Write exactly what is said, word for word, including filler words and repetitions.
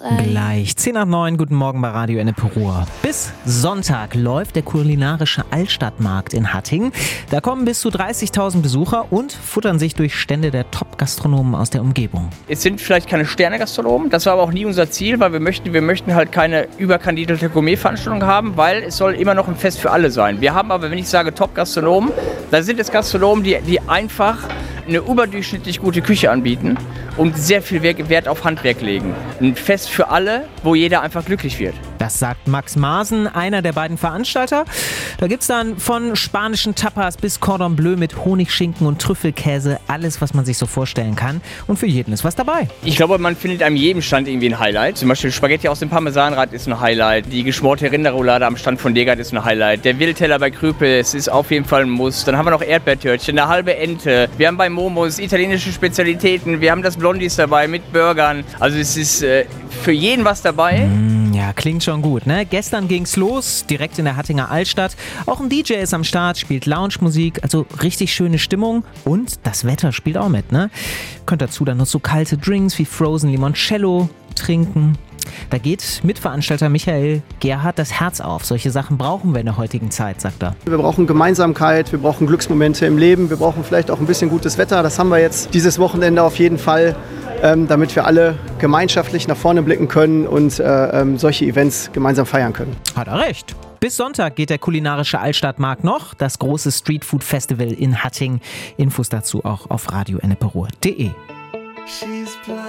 frei. Gleich zehn nach neun, guten Morgen bei Radio Ennepe Ruhr. Bis Sonntag läuft der kulinarische Altstadtmarkt in Hattingen. Da kommen bis zu dreißigtausend Besucher und futtern sich durch Stände der Top-Gastronomen aus der Umgebung. Es sind vielleicht keine Sterne-Gastronomen, das war aber auch nie unser Ziel, weil wir möchten, wir möchten halt keine überkandidierte Gourmet-Veranstaltung haben, weil es soll immer noch ein Fest für alle sein. Wir haben aber, wenn ich sage Top-Gastronomen, da sind es Gastronomen, die, die einfach eine überdurchschnittlich gute Küche anbieten und sehr viel Wert auf Handwerk legen. Ein Fest für alle, wo jeder einfach glücklich wird. Das sagt Max Maaßen, einer der beiden Veranstalter. Da gibt's dann von spanischen Tapas bis Cordon Bleu mit Honigschinken und Trüffelkäse. Alles, was man sich so vorstellen kann. Und für jeden ist was dabei. Ich glaube, man findet an jedem Stand irgendwie ein Highlight. Zum Beispiel Spaghetti aus dem Parmesanrad ist ein Highlight. Die geschmorte Rinderroulade am Stand von Degert ist ein Highlight. Der Wildteller bei Krüpel, es ist auf jeden Fall ein Muss. Dann haben wir noch Erdbeertörtchen, eine halbe Ente. Wir haben bei Momos italienische Spezialitäten. Wir haben das Blondies dabei mit Burgern. Also es ist äh, für jeden was dabei. Mm, ja, klingt schon gut, ne? Gestern ging's los, direkt in der Hattinger Altstadt. Auch ein D J ist am Start, spielt Lounge-Musik, also richtig schöne Stimmung. Und das Wetter spielt auch mit, ne? Könnt dazu dann noch so kalte Drinks wie Frozen Limoncello trinken. Da geht Mitveranstalter Michael Gerhardt das Herz auf. Solche Sachen brauchen wir in der heutigen Zeit, sagt er. Wir brauchen Gemeinsamkeit, wir brauchen Glücksmomente im Leben, wir brauchen vielleicht auch ein bisschen gutes Wetter. Das haben wir jetzt dieses Wochenende auf jeden Fall, ähm, damit wir alle gemeinschaftlich nach vorne blicken können und äh, ähm, solche Events gemeinsam feiern können. Hat er recht. Bis Sonntag geht der kulinarische Altstadtmarkt noch, das große Streetfood Festival in Hattingen. Infos dazu auch auf radio ennepe ruhr punkt de.